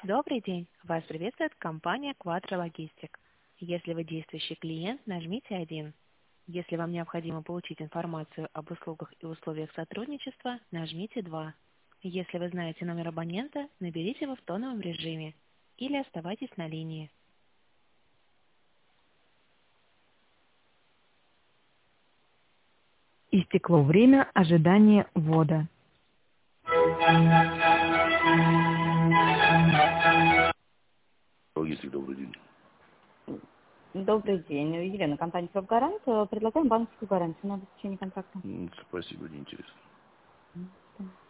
Добрый день! Вас приветствует компания Quattro Logistic. Если вы действующий клиент, нажмите 1. Если вам необходимо получить информацию об услугах и условиях сотрудничества, нажмите 2. Если вы знаете номер абонента, наберите его в тоновом режиме или оставайтесь на линии. Истекло время ожидания ввода. Логистик, добрый день. Добрый день. Елена, компания «Профгарант». Предлагаем банковскую гарантию на обеспечение контракта. Спасибо, не интересно.